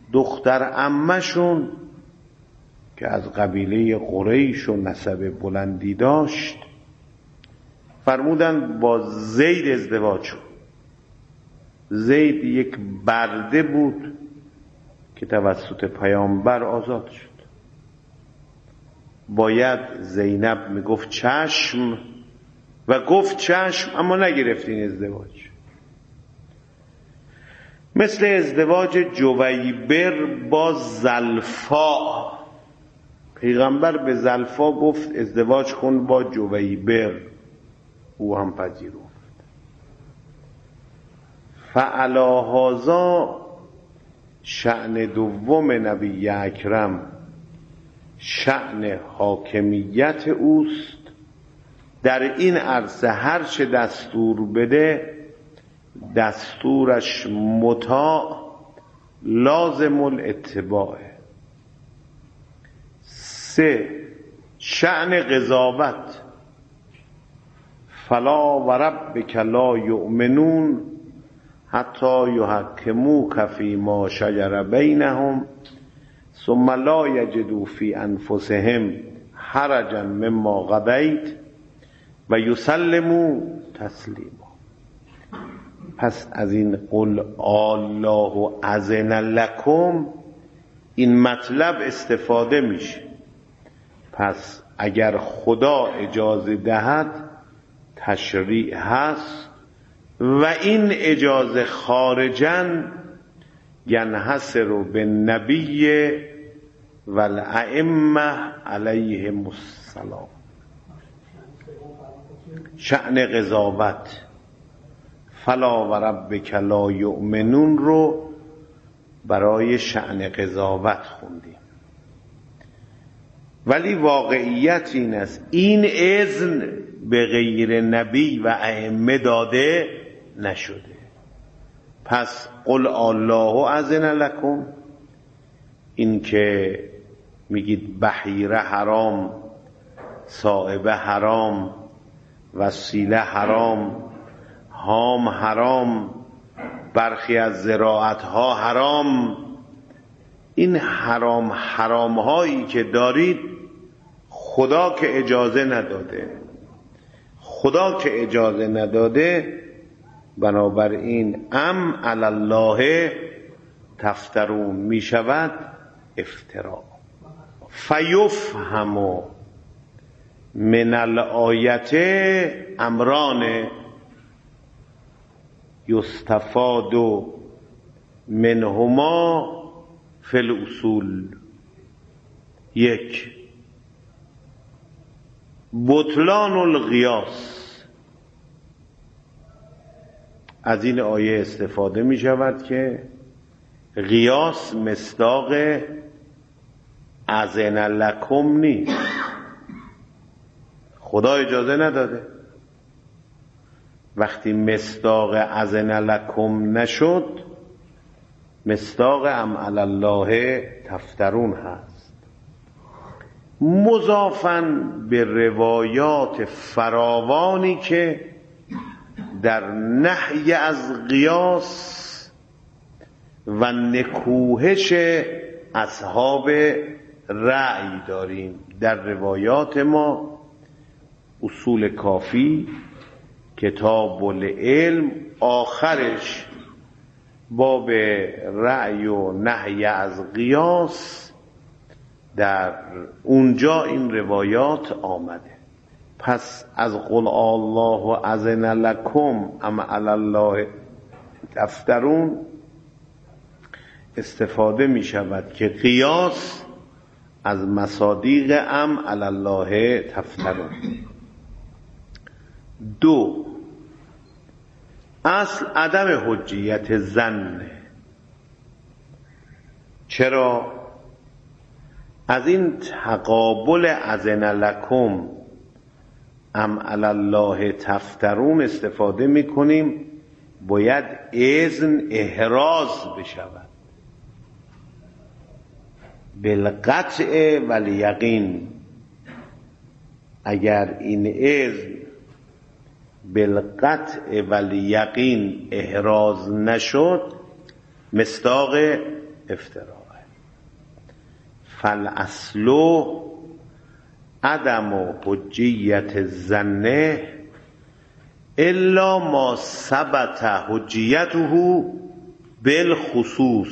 دختر عمه‌شون که از قبیله قریش و نسب بلندی داشت فرمودن با زید ازدواج کن. زید یک برده بود که توسط پیامبر آزاد شد. باید زینب میگفت چشم و گفت چشم، اما نگرفت این ازدواج. مثل ازدواج جویبر با زلفا. پیغمبر به زلفا گفت ازدواج کن با جویبر، او هم پذیرفت. فعلی هذا شأن دوم نبی اکرم شأن حاکمیت اوست. در این عرصه هر چه دستور بده دستورش مطاع لازم الاتباعه. 3. شأن قضاوت. فلا وربک لا یؤمنون حتی یحکموک فیما شجر بینهم ثم لا یجدوا فی انفسهم حرجا مما قضیت و یسلموا تسلیما. پس از این قل الله اذن لکم این مطلب استفاده میشه. پس اگر خدا اجازه دهد تشریع هست و این اجازه خارجاً ینحصر بالنبی والائمه علیهم السلام. شأن قضاوت فلا وربک لا یؤمنون رو برای شأن قضاوت خوندیم، ولی واقعیت این است این اذن به غیر نبی و ائمه داده نشده. پس قل الله اذن لکم، این که میگید بحیره حرام، صائبه حرام، وسیله حرام، هام حرام، برخی از زراعت ها حرام، این حرام هایی که دارید خدا که اجازه نداده. خدا که اجازه نداده بنابراین علی الله تفترون می شود افترا. فیفهم من الآیت امران یستفاد منهما فی الاصول. 1. بطلان القیاس. از این آیه استفاده می شود که قیاس مصداق اذن لکم نیست. خدا اجازه نداده. وقتی مصداق اذن لکم نشد مصداق علی الله تفترون هست. مضافاً به روایات فراوانی که در نهی از قیاس و نکوهش اصحاب رأی داریم. در روایات ما اصول کافی، کتاب العلم، آخرش باب رأی و نهی از قیاس، در اونجا این روایات آمده. پس از قل الله اذن لکم ام علی الله تفترون استفاده می شود که قیاس از مصادیق ام علی الله تفترون. 2. اصل عدم حجیت ظن. چرا؟ از این تقابل اذن لکم ام علی الله تفترون استفاده میکنیم باید اذن احراز بشود بالقطع والیقین. اگر این اذن بالقطع والیقین احراز نشد مصداق افتراه. فالاصل عدم حجیت الظن الا ما ثبت حجیته بالخصوص،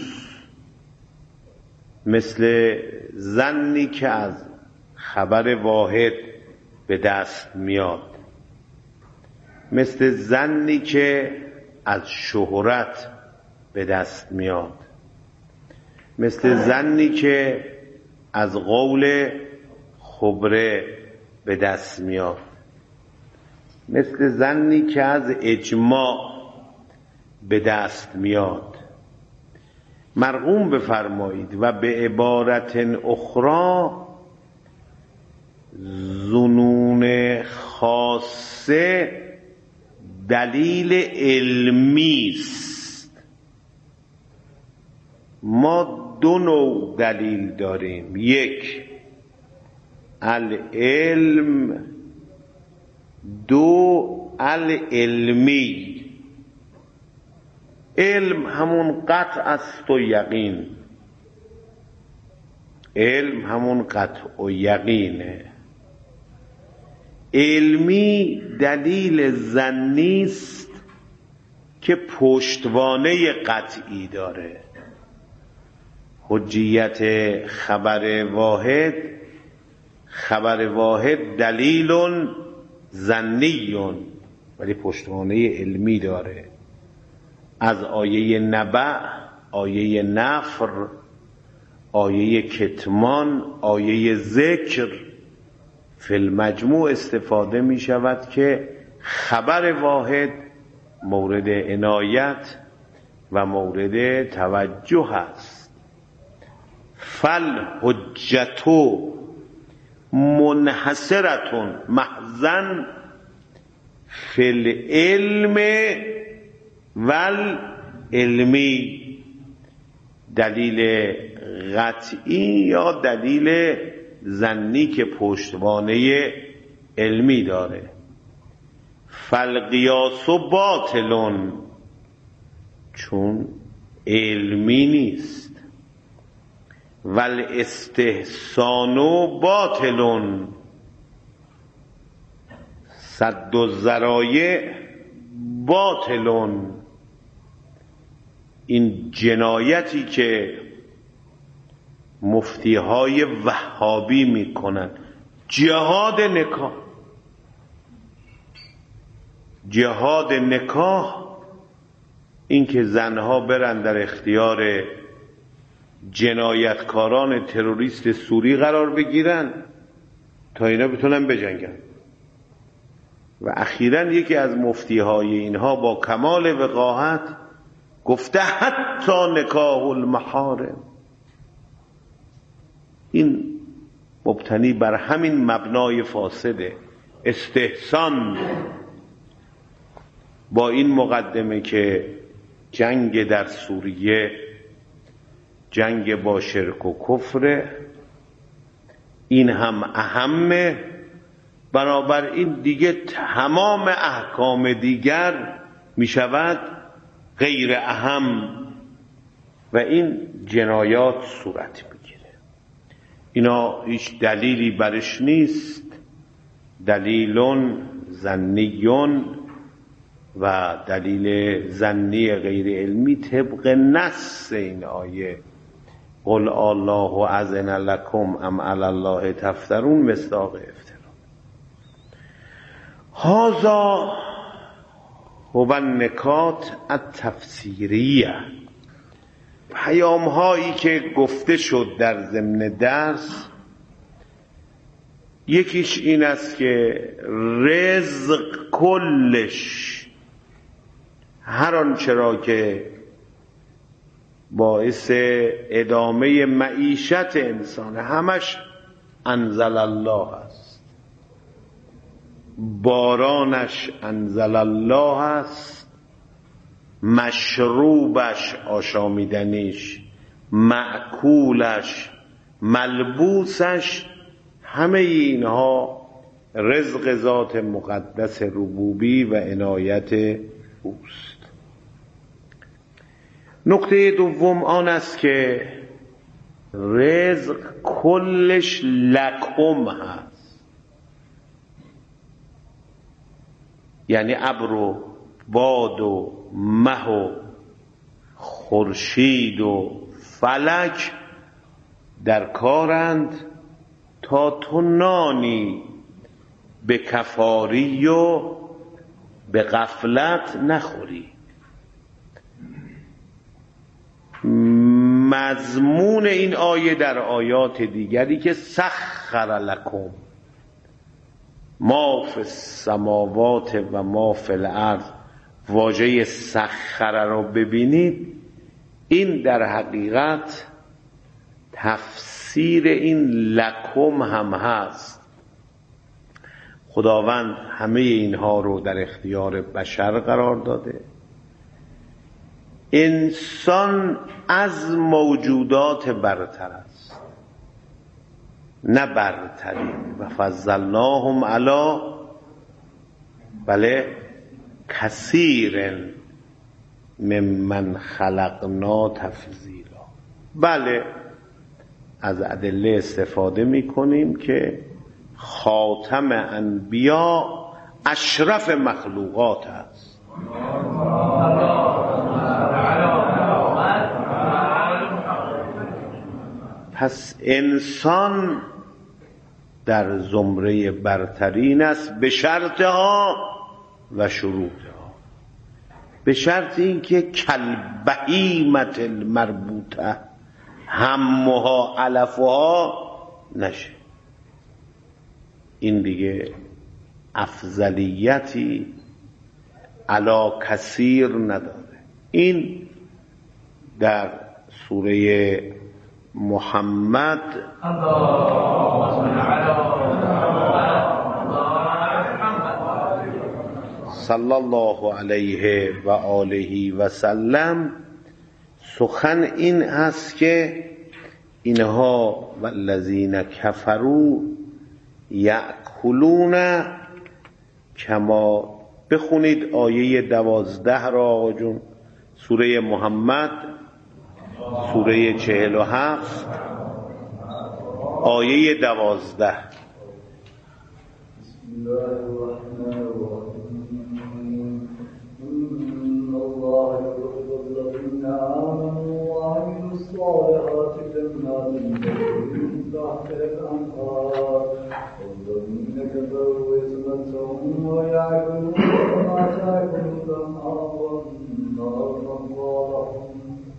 مثل ظنی که از خبر واحد به دست میاد، مثل ظنی که از شهرت به دست میاد، مثل ظنی که از قول خبره به دست میاد، مثل ظنی که از اجماع به دست میاد. مرقوم بفرمایید و به عبارت اخرى ظنون خاصه دلیل علمی است. ما دو نوع دلیل داریم، یک العلم، دو العلمی. علم همون قطع است و یقین، علم همون قطع و یقینه. علمی دلیل ظنی است که پشتوانه قطعی داره. حجیت خبر واحد، خبر واحد دلیل ظنی ولی پشتوانه علمی داره. از آیه نبع، آیه نفر، آیه کتمان، آیه ذکر فی المجموع استفاده می شود که خبر واحد مورد عنایت و مورد توجه است. فالحجت منحصرة محضاً فی العلم والعلمی، دلیل قطعی یا دلیل ظنی که پشتوانه علمی داره. فالقیاس باطل، چون علمی نیست. والاستحسان باطل، سد الذرایع باطل. این جنایتی که مفتیهای وهابی میکنن، جهاد نکاح، جهاد نکاح، این که زنها برن در اختیار جنایتکاران تروریست سوری قرار بگیرن تا اینا بتونن بجنگن. و اخیراً یکی از مفتیهای اینها با کمال وقاحت گفته حتی نکاح المحارم. این مبتنی بر همین مبنای فاسده، استحسان، با این مقدمه که جنگ در سوریه جنگ با شرک و کفر، این هم اهمه، بنابراین دیگه تمام احکام دیگر می شود غیر اهم و این جنایات صورت میگیره. اینا هیچ دلیلی برش نیست، دلیل ظنی و دلیل ظنی غیر علمی طبق نص این آیه قل الله اذن لکم ام علی الله تفترون مصداق افترا. هذا هو النکات التفسیریه. پیام هایی که گفته شد در ضمن درس، یکیش این است که رزق کلش، هر آنچه را که باعث ادامه معیشت انسان، همش انزل الله است. بارانش انزل الله است، مشروبش، آشامیدنیش، مأکولش، ملبوسش، همه اینها رزق ذات مقدس ربوبی و عنایت اوست. نکته دوم آن است که رزق کلش لکم هست، یعنی ابر و باد و مه و خورشید و فلک در کارند تا تو نانی به کفاری و به غفلت نخوری. مضمون این آیه در آیات دیگری که سخر لکم ما فی السماوات و ما فی الارض، واژه سخر رو ببینید، این در حقیقت تفسیر این لکم هم هست. خداوند همه اینها رو در اختیار بشر قرار داده. انسان از موجودات برتر است، نه برترین، و فضلناهم علی بله کثیر ممن خلقنا تفضیلا. بله از ادله استفاده میکنیم که خاتم انبیا اشرف مخلوقات است. پس انسان در زمره برترین است به شرطها و شروطها، به شرط اینکه کالبهیمة المربوطه همها علفها نشه. این دیگه افضلیتی علی کثیر نداره. این در سوره محمد صلی الله علیه و آله و سلم سخن این است که اینها والذین کفروا یأکلون کما، بخونید آیه 12 را آقا جون، سوره محمد سوره 47 آیه 12. بسم الله الرحمن الرحیم ان الله يحب الذين آمنوا وعملوا الصالحات جنات تجري من تحتها الأنهار والذين كفروا يتمتعون ويأكلون كما تأكل الأنعام والنار مثوى لهم.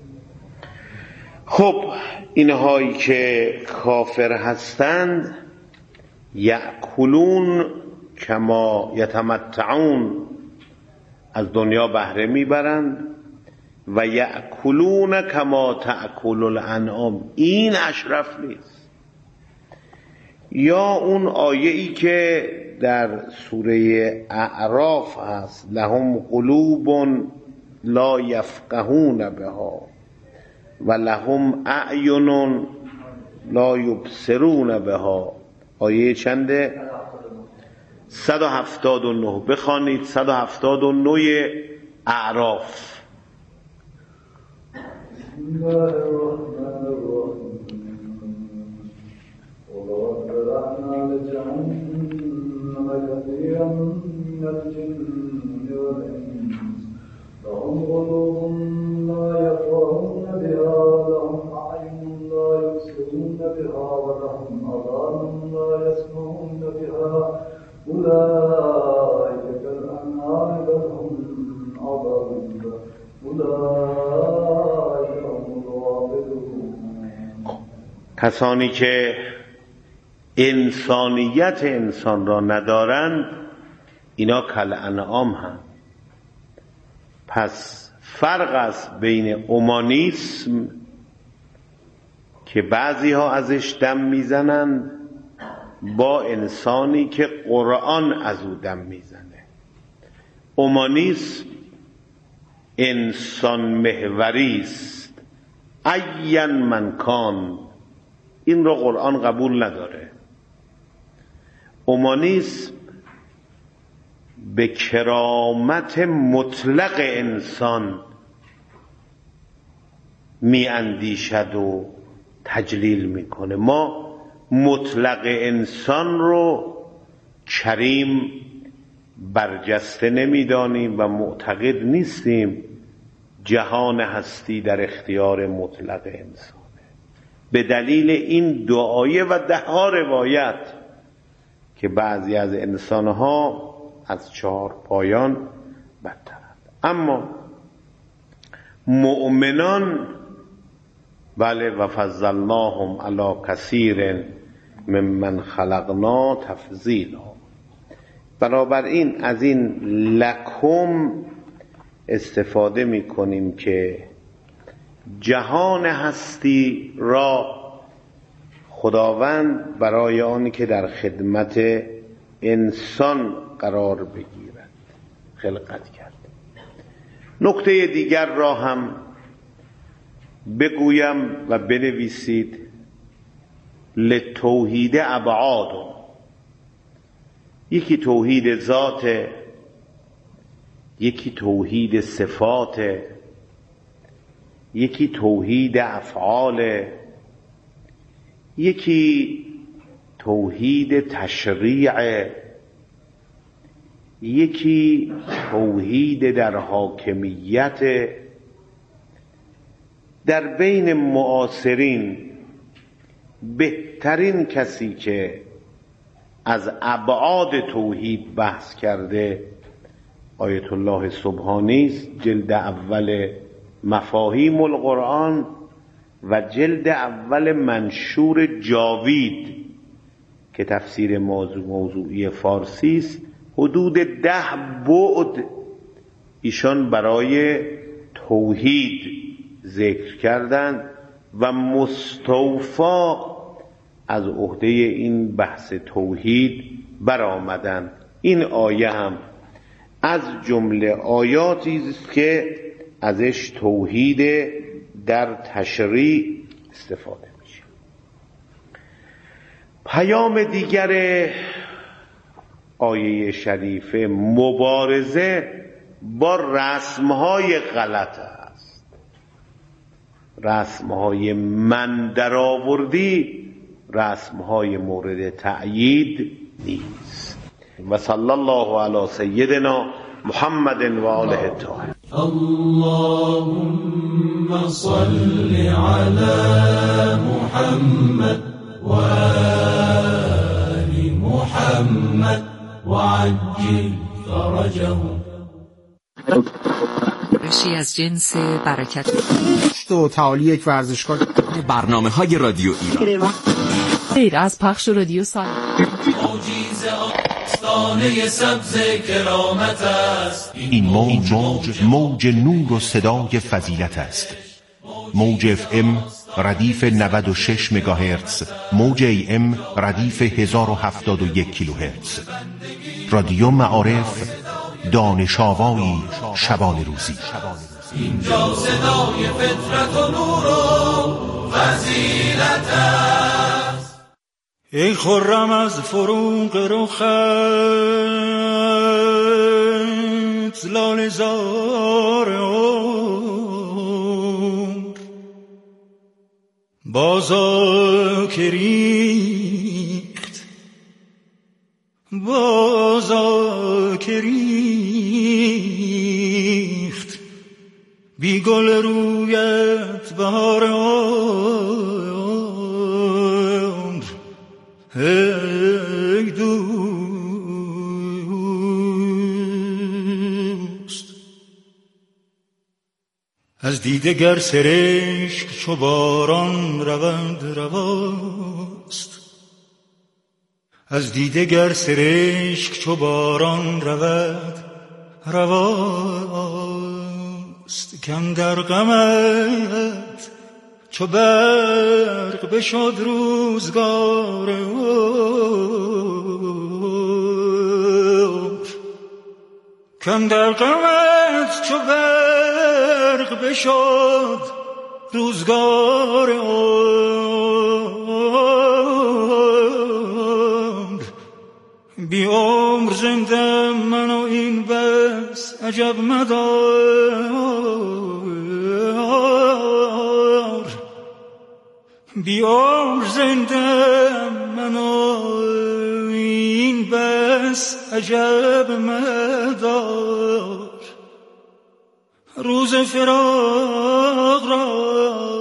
خب اینهایی که کافر هستند یأکلون کما یتمتعون، از دنیا بهره میبرند، و یأکلون کما تأکل الانعام، این اشرف نیست. یا اون آیه‌ای که در سوره اعراف هست لهم قلوب لا یفقهون بها و لهم اعین لا یبصرون بها، آیه چنده؟ 179. بخوانید 179 اعراف. بسم الله الرحمن الرحیم ولقد ذرأنا لجهنم كثيرا من الجن والإنس لهم قلوب لا يفقهون بها ولهم أعين لا يبصرون بها ولهم آذان لا يسمعون بها أولئك كالأنعام بل هم أضل أولئك هم الغافلون. کسانی که انسانیت انسان را ندارند اینا کالانعام هم. پس فرق است بین اومانیسم که بعضی ها ازش دم میزنند با انسانی که قرآن از او دم میزنه. اومانیسم انسان محوری است، این من کان، این رو قرآن قبول نداره. اومانیسم به کرامت مطلق انسان می اندیشد و تجلیل میکنه. ما مطلق انسان رو کریم برجسته نمیدانیم و معتقد نیستیم جهان هستی در اختیار مطلق انسانه، به دلیل این دعایه و ده ها روایت که بعضی از انسانها از چهار پایان بدترند. اما مؤمنان بله و فضلناهم علی کثیر ممن خلقنا تفضیلا. بنابراین از این لکم استفاده می کنیم که جهان هستی را خداوند برای آنی که در خدمت انسان قرار بگیرد خلقت کرد. نکته دیگر را هم بگویم و بنویسید. لتوحید ابعاد، یکی توحید ذات، یکی توحید صفات، یکی توحید افعال، یکی توحید تشریع، یکی توحید در حاکمیت. در بین معاصرین بهترین کسی که از ابعاد توحید بحث کرده آیت الله سبحانی است. جلد اول مفاهیم القرآن و جلد اول منشور جاوید که تفسیر موضوعی فارسی است. حدود 10 بعد ایشان برای توحید ذکر کردند و مستوفا از عهده این بحث توحید برآمدند. این آیه هم از جمله آیاتی است که ازش توحید در تشریع استفاده میشه. پیام دیگر آیه شریفه مبارزه با رسمهای غلط است. رسمهای من درآوردی رسمهای مورد تأیید نیست. و صلی الله علی سیدنا محمد و آله الطاهرین. اللهم صل علی محمد و آل محمد و عجل فرجهم. رشی از جنس برکت و تعالی یک ورزشکار. برنامه‌های رادیو ایران غیر از پخش رادیو سال این موج نور و صدای فضیلت است. موج FM ردیف 96 مگاهرتز، موج AM ردیف 1071 کیلوهرتز. رادیو معارف، دانش آوایی شبان روزی. اینجا صدای فطرت و نور و فضیلت است. ای خرم از فروغ رخت لاله زار عمر، بازا که ریخت بی گل رویت بهار عمر. ای دوست از دیده گر سرشک چو باران رواست، از دیده گر سرشک چو باران رواست. کم در غمت چو برق بشد روزگار عمر، کم در غمت چو برق بشد روزگار عمر. بی عمر زنده من و این بس عجب مدار. بی عمر زندم من این بس عجب مدار روز فراق را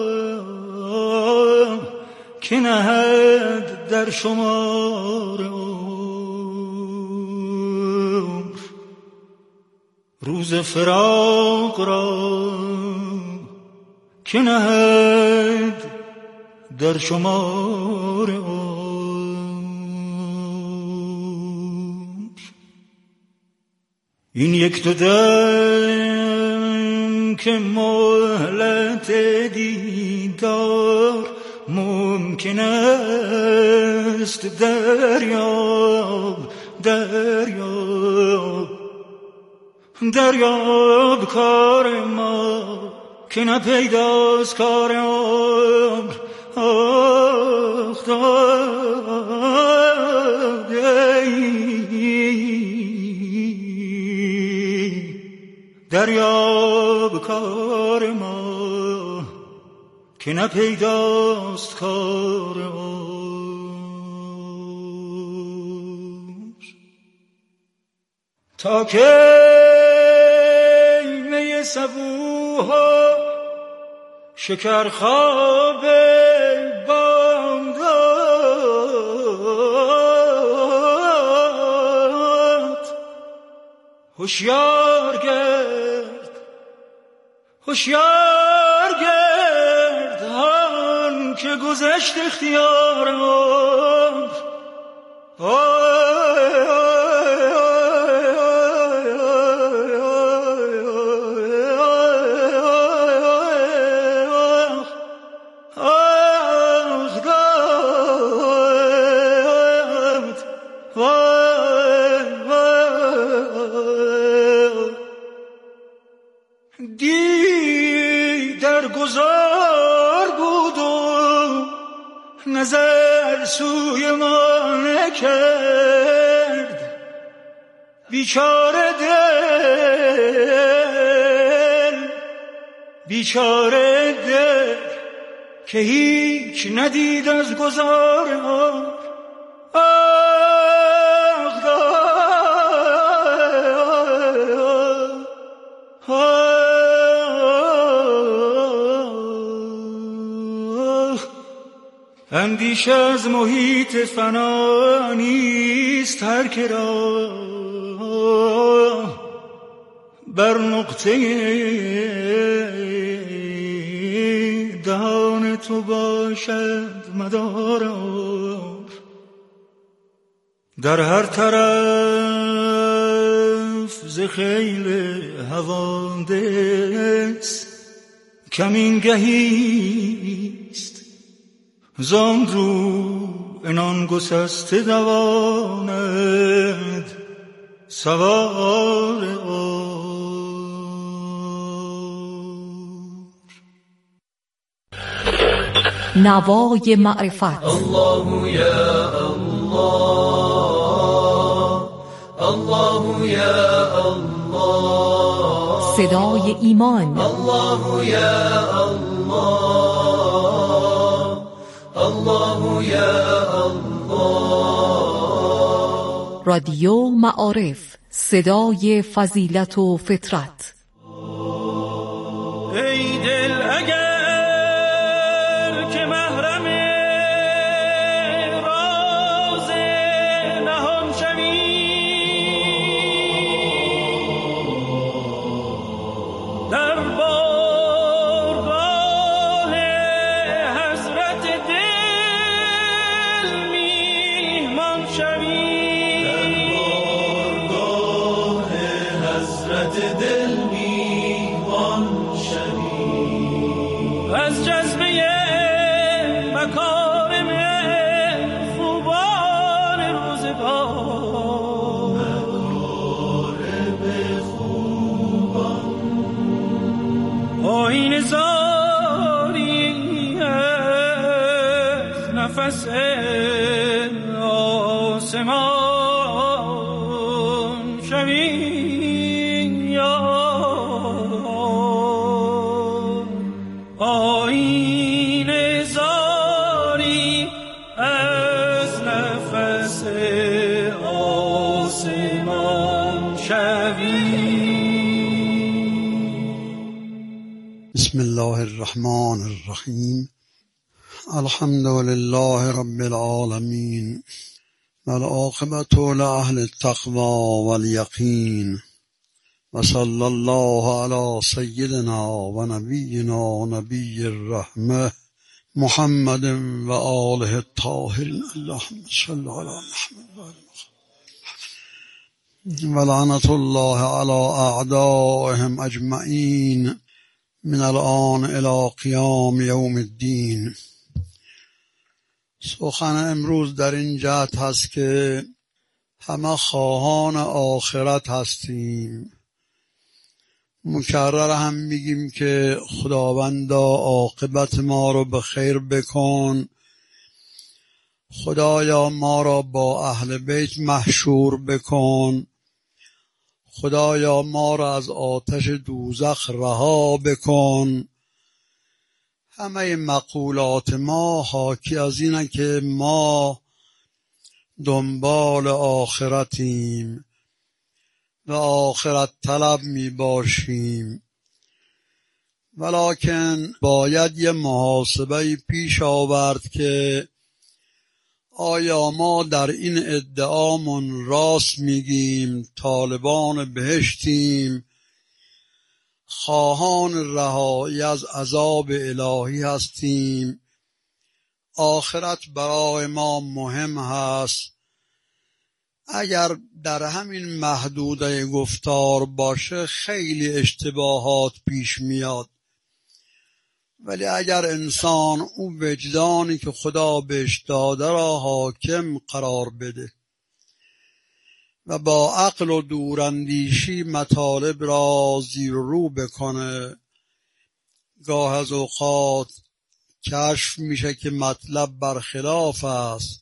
که نهد در شمار عمر روز فراق را که نهد در شمار عمر این یک دو دم که مهلت دیدار ممکن است دریاب کار ما که نپیداست کار عمر آخ دریاب کار ما که نپیداست کار عمر تا که می صبوها شکر خواب بامداد هوشیار گرد آن که گذشت اختیار عمر نظر سوی ما نکرد بیچاره دل که هیچ ندید از گذار عمر اندیشه از محیط فنا نیست هر که را بر نقطه دهان تو باشد مدار عمر در هر طرف ز خیل حوادث کمینگهیست زان رو انان گسسته دواند سوار عمر نوای معرفت الله یا الله الله یا الله صدای ایمان الله یا الله الله یا الله رادیو معارف صدای فضیلت و فطرت ای دل اگر که محرم راز نهان شوی در بارگاه حضرت دل میهمان شوی در بارگاه حضرت دل میهمان از جذبه مکارم خوبان روزگار آیین زاری از نفس آسمان شوی آیین زاری بسم الله الرحمن الرحیم. الحمد لله رب العالمین والعاقبة لأهل التقوى واليقين وصلى الله على سيدنا ونبينا نبي الرحمة محمد وآله الطاهرين. اللهم صل على محمد ولعنة الله على أعدائهم أجمعين من الآن إلى قیام یوم الدین. سخن امروز در این جهت هست که همه خواهان آخرت هستیم. مکرر هم میگیم که خداوندا عاقبت ما رو به خیر بکن، خدایا ما را با اهل بیت محشور بکن، خدایا ما را از آتش دوزخ رها بکن. همه مقولات ما حاکی از اینه که ما دنبال آخرتیم و آخرت طلب می باشیم، ولکن باید یه محاسبه پیش آورد که آیا ما در این ادعامون راست میگیم، طالبان بهشتیم، خواهان رهایی از عذاب الهی هستیم، آخرت برای ما مهم هست. اگر در همین محدوده گفتار باشه خیلی اشتباهات پیش میاد، ولی اگر انسان اون وجدانی که خدا بهش داده را حاکم قرار بده و با عقل و دوراندیشی مطالب را زیر رو بکنه، گاه از اوقات کشف میشه که مطلب برخلاف است.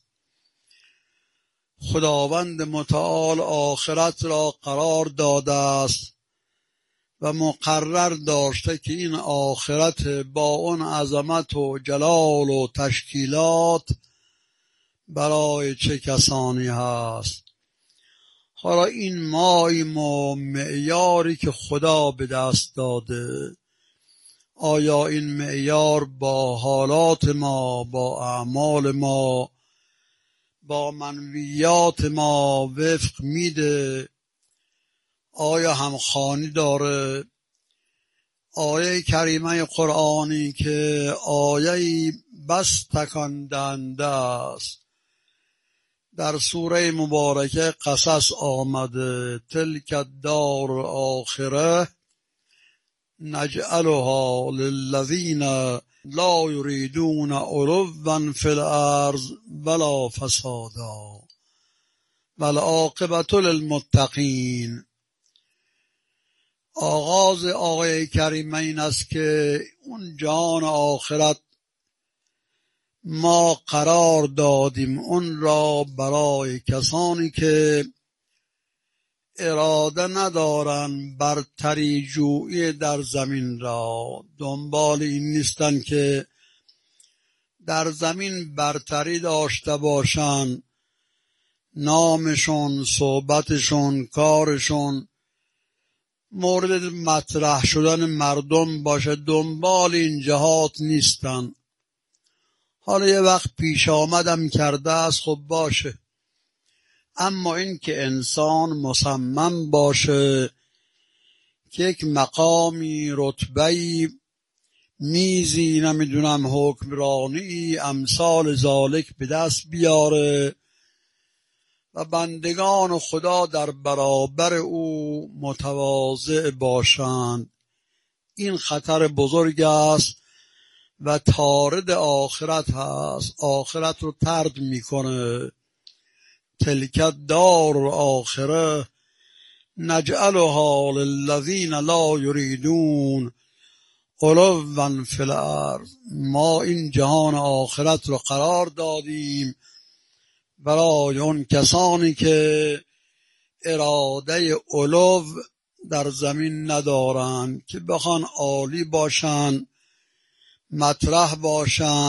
خداوند متعال آخرت را قرار داده است و مقرر داشته که این آخرت با اون عظمت و جلال و تشکیلات برای چه کسانی هست. حالا این ماییم و معیاری که خدا به دست داده، آیا این معیار با حالات ما، با اعمال ما، با منویات ما وفق میده؟ آیا همخوانی داره؟ آیه کریمه قرآنی که آیه بس تکان دهنده است در سوره مبارکه قصص آمده، تلک الدار الآخره نجعلها للذین لا یریدون علوا فی الارض ولا فسادا والعاقبة للمتقین. آغاز آیه کریمه این است که اون جان آخرت ما قرار دادیم اون را برای کسانی که اراده ندارن برتری جویی در زمین را، دنبال این نیستن که در زمین برتری داشته باشن، نامشون، صحبتشون، کارشون مورد مطرح شدن مردم باشه، دنبال این جهات نیستن. حالا یه وقت پیش آمدم کرده است، خب باشه، اما این که انسان مصمم باشه که یک مقامی، رتبه‌ای، میزی، نمیدونم حکمرانی، امثال ذالک به دست بیاره و بندگان خدا در برابر او متواضع باشند، این خطر بزرگ است و طارد آخرت هست، آخرت رو طرد میکنه. تلک الدار الآخره نجعلها للذین لا یریدون علوا فی الارض. ما این جهان آخرت رو قرار دادیم برای اون کسانی که اراده علو در زمین ندارن، که بخوان عالی باشن، مطرح باشن،